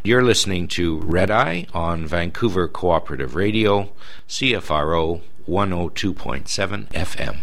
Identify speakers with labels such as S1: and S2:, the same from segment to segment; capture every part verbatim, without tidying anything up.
S1: You're listening to Red Eye on Vancouver Cooperative Radio, C F R O one oh two point seven F M.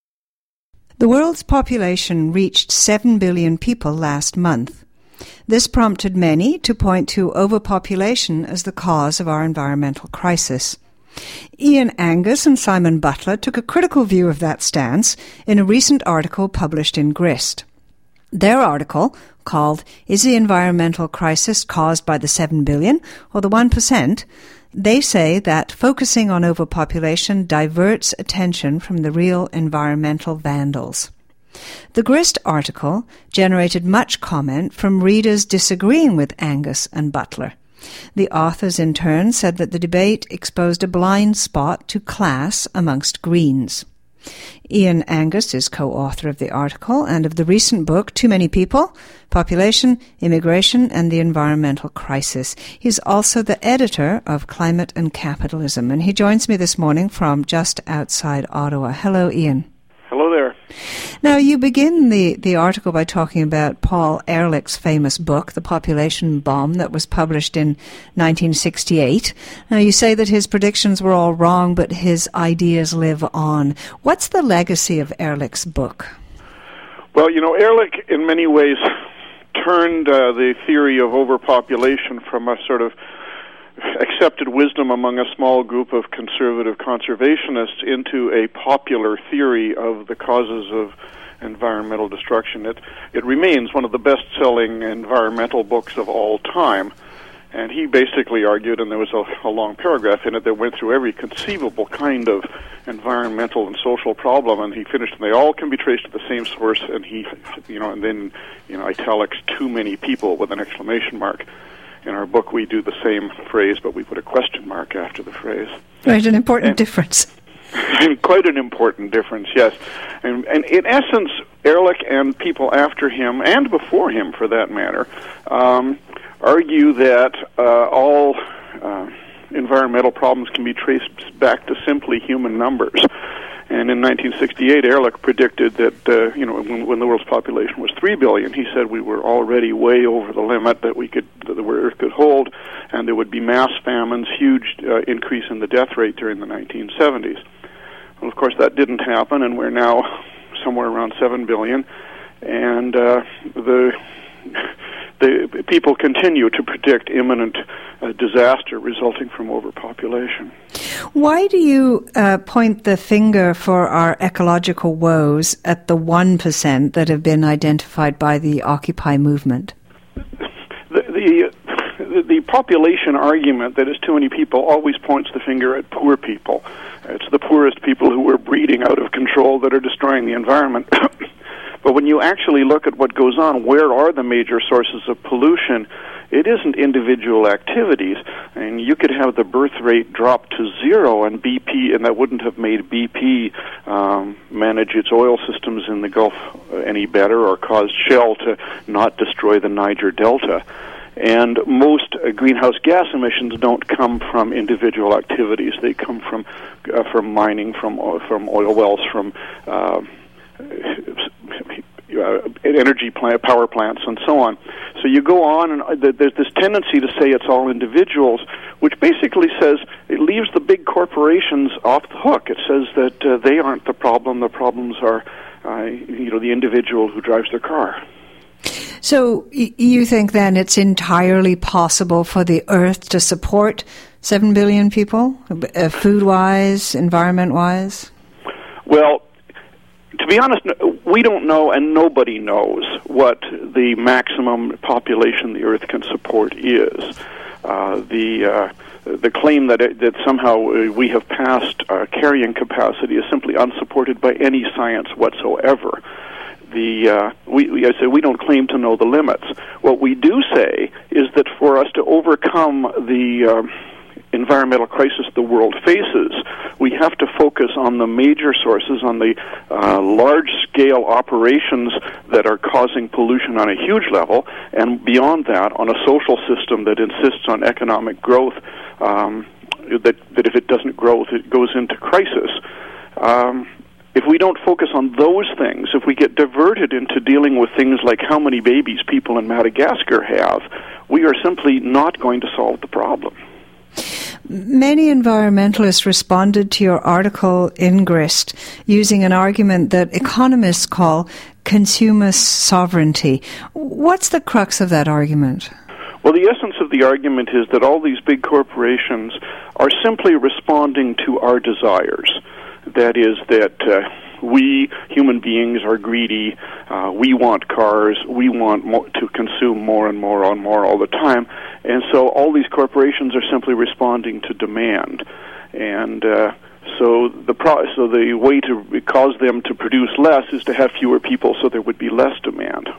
S2: The world's population reached seven billion people last month. This prompted many to point to overpopulation as the cause of our environmental crisis. Ian Angus and Simon Butler took a critical view of that stance in a recent article published in Grist. Their article, called Is the Environmental Crisis Caused by the seven billion or the one percent? They say that focusing on overpopulation diverts attention from the real environmental vandals. The Grist article generated much comment from readers disagreeing with Angus and Butler. The authors in turn said that the debate exposed a blind spot to class amongst Greens. Ian Angus is co-author of the article and of the recent book, Too Many People, Population, Immigration and the Environmental Crisis. He's also the editor of Climate and Capitalism, and he joins me this morning from just outside Ottawa. Hello, Ian.
S3: Hello there.
S2: Now, you begin the, the article by talking about Paul Ehrlich's famous book, The Population Bomb, that was published in nineteen sixty-eight. Now, you say that his predictions were all wrong, but his ideas live on. What's the legacy of Ehrlich's book?
S3: Well, you know, Ehrlich, in many ways, turned uh, the theory of overpopulation from a sort of accepted wisdom among a small group of conservative conservationists into a popular theory of the causes of environmental destruction. It it remains one of the best-selling environmental books of all time. And he basically argued, and there was a, a long paragraph in it that went through every conceivable kind of environmental and social problem, and he finished, and they all can be traced to the same source, and he, you know, and then, you know, italics, too many people with an exclamation mark. In our book, we do the same phrase, but we put a question mark after the phrase.
S2: Right, an important and, difference.
S3: Quite an important difference, yes. And, and in essence, Ehrlich and people after him, and before him for that matter, um, argue that uh, all uh, environmental problems can be traced back to simply human numbers. And in nineteen sixty-eight, Ehrlich predicted that, uh, you know, when, when the world's population was three billion, he said we were already way over the limit that we could, that the Earth could hold, and there would be mass famines, huge uh, increase in the death rate during the nineteen seventies. Well, of course, that didn't happen, and we're now somewhere around seven billion, and uh, the the people continue to predict imminent uh, disaster resulting from overpopulation.
S2: Why do you uh, point the finger for our ecological woes at the one percent that have been identified by the Occupy movement?
S3: The, the, the, the population argument that is too many people always points the finger at poor people. It's the poorest people who are breeding out of control that are destroying the environment. But when you actually look at what goes on, where are the major sources of pollution? It isn't individual activities. And you could have the birth rate drop to zero, and B P, and that wouldn't have made B P um, manage its oil systems in the Gulf any better, or caused Shell to not destroy the Niger Delta. And most uh, greenhouse gas emissions don't come from individual activities. They come from uh, from mining, from uh, from oil wells, from uh, Uh, energy plant, power plants, and so on. So you go on, and uh, there's this tendency to say it's all individuals, which basically says it leaves the big corporations off the hook. It says that uh, they aren't the problem. The problems are, uh, you know, the individual who drives their car.
S2: So y- you think then it's entirely possible for the Earth to support seven billion people, uh, food-wise, environment-wise?
S3: Well, to be honest, we don't know, and nobody knows what the maximum population the Earth can support is. Uh, the uh, the claim that it, that somehow we have passed our carrying capacity is simply unsupported by any science whatsoever. The uh, we, we I say we don't claim to know the limits. What we do say is that for us to overcome the um, environmental crisis the world faces, we have to focus on the major sources, on the uh, large-scale operations that are causing pollution on a huge level, and beyond that, on a social system that insists on economic growth, um, that, that if it doesn't grow, it goes into crisis. Um, if we don't focus on those things, if we get diverted into dealing with things like how many babies people in Madagascar have, we are simply not going to solve the problem.
S2: Many environmentalists responded to your article in Grist using an argument that economists call consumer sovereignty. What's the crux of that argument?
S3: Well, the essence of the argument is that all these big corporations are simply responding to our desires. That is, that uh, we human beings are greedy, uh, we want cars, we want mo- to consume more and more and more all the time, and so all these corporations are simply responding to demand. And uh, so the pro- so the way to cause them to produce less is to have fewer people so there would be less demand.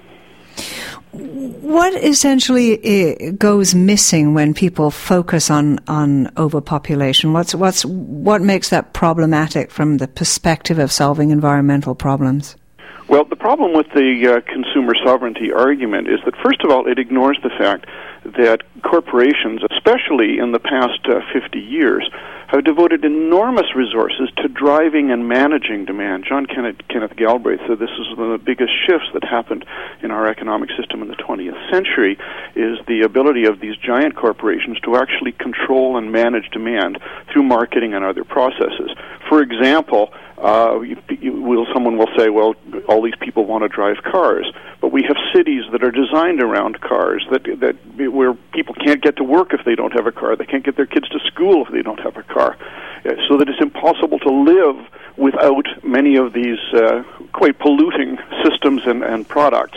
S2: What essentially goes missing when people focus on, on overpopulation? What's what's what makes that problematic from the perspective of solving environmental problems?
S3: Well, the problem with the uh, consumer sovereignty argument is that, first of all, it ignores the fact that corporations, especially in the past uh, fifty years, have devoted enormous resources to driving and managing demand. John Kenneth, Kenneth Galbraith said this is one of the biggest shifts that happened in our economic system in the twentieth century, is the ability of these giant corporations to actually control and manage demand through marketing and other processes. For example, Uh, you, you will, someone will say, well, all these people want to drive cars, but we have cities that are designed around cars, that that where people can't get to work if they don't have a car, they can't get their kids to school if they don't have a car, so that it's impossible to live without many of these uh, quite polluting systems and, and products.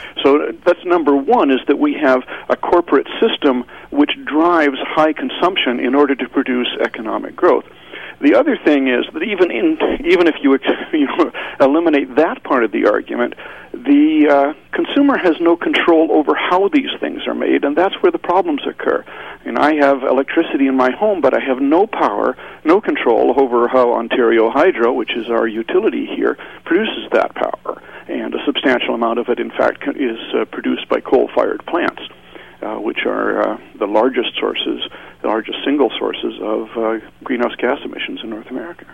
S3: So that's number one, is that we have a corporate system which drives high consumption in order to produce economic growth. The other thing is that even in even if you, you know, eliminate that part of the argument, the uh, consumer has no control over how these things are made, and that's where the problems occur. And I have electricity in my home, but I have no power, no control over how Ontario Hydro, which is our utility here, produces that power. And a substantial amount of it, in fact, is uh, produced by coal-fired plants, uh, which are uh, the largest sources, the largest single sources of uh, greenhouse gas emissions in North America.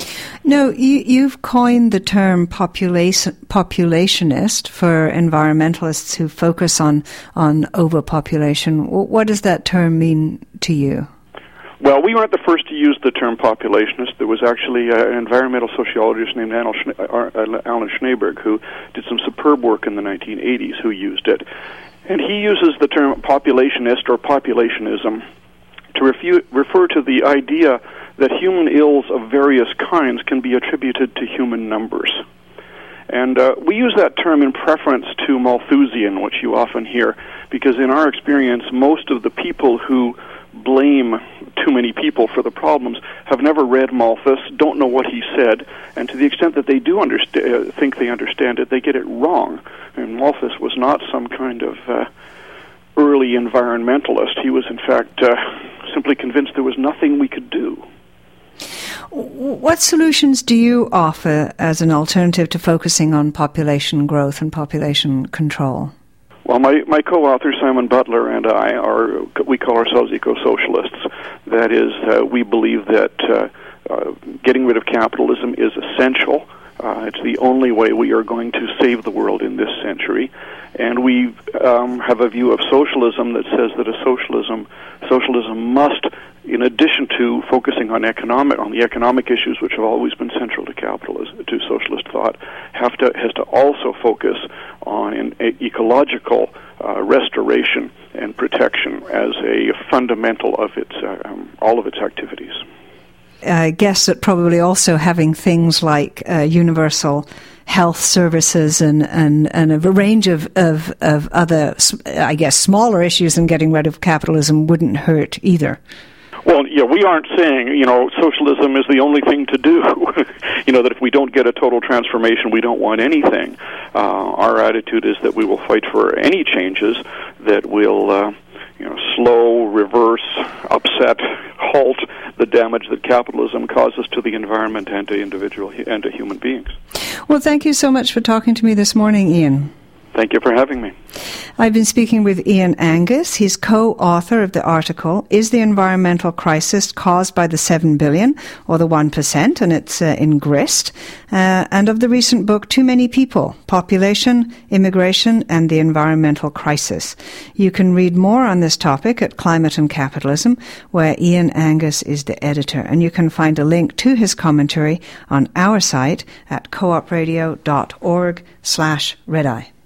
S2: No, you, you've coined the term population, populationist for environmentalists who focus on, on overpopulation. What does that term mean to you?
S3: Well, we weren't the first to use the term populationist. There was actually uh, an environmental sociologist named Alan Schneeberg who did some superb work in the nineteen eighties who used it. And he uses the term populationist or populationism to refu- refer to the idea that human ills of various kinds can be attributed to human numbers. And uh, we use that term in preference to Malthusian, which you often hear, because in our experience, most of the people who blame too many people for the problems have never read Malthus, don't know what he said, and to the extent that they do understa- uh, think they understand it, they get it wrong. And Malthus was not some kind of uh, early environmentalist. He was, in fact, uh, simply convinced there was nothing we could do.
S2: What solutions do you offer as an alternative to focusing on population growth and population control?
S3: Well, my, my co-author, Simon Butler, and I are, we call ourselves eco-socialists. That is, uh, we believe that uh, uh, getting rid of capitalism is essential. Uh, it's the only way we are going to save the world in this century. And we um, have a view of socialism that says that a socialism, socialism must, in addition to focusing on economic, on the economic issues which have always been central to capitalism, to socialist thought, have to has to also focus on an ecological uh, restoration and protection as a fundamental of its uh, um, all of its activities.
S2: I guess that probably also having things like uh, universal health services and, and, and a range of, of, of other, I guess, smaller issues than getting rid of capitalism wouldn't hurt either.
S3: Well, yeah, we aren't saying, you know, socialism is the only thing to do. You know, that if we don't get a total transformation, we don't want anything. Uh, our attitude is that we will fight for any changes that will, uh, you know, slow, reverse, upset, halt the damage that capitalism causes to the environment and to individual and to human beings.
S2: Well, thank you so much for talking to me this morning, Ian.
S3: Thank you for having me.
S2: I've been speaking with Ian Angus. He's co-author of the article, Is the Environmental Crisis Caused by the seven billion, or the one percent? And it's uh, in Grist. Uh, and of the recent book, Too Many People, Population, Immigration, and the Environmental Crisis. You can read more on this topic at Climate and Capitalism, where Ian Angus is the editor. And you can find a link to his commentary on our site at coopradio dot org slash redeye.